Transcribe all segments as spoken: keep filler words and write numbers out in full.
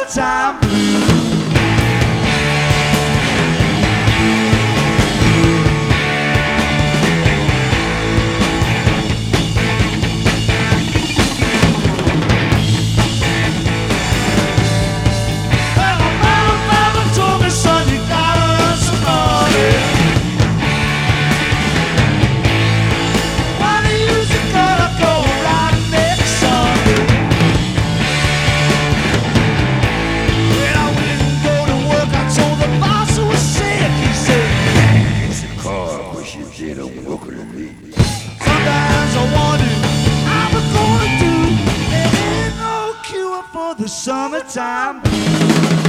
summertime blues. Sometimes I wonder how we're gonna do. There ain't no cure for the summertime blues.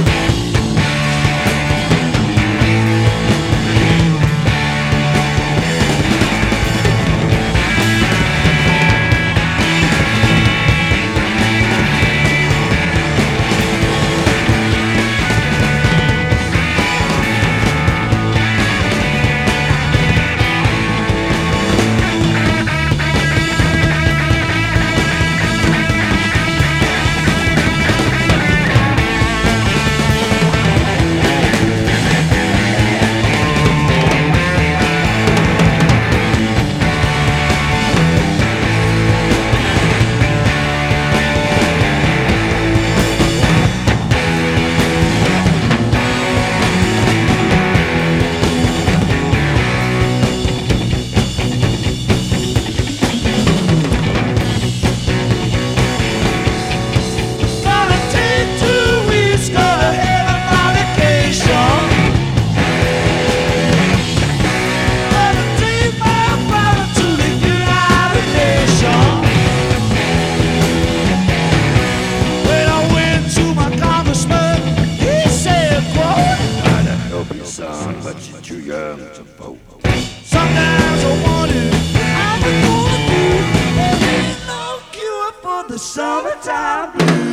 Son, but you're too young to vote. Sometimes I wonder how we're gonna do. There ain't no cure for the summertime blues.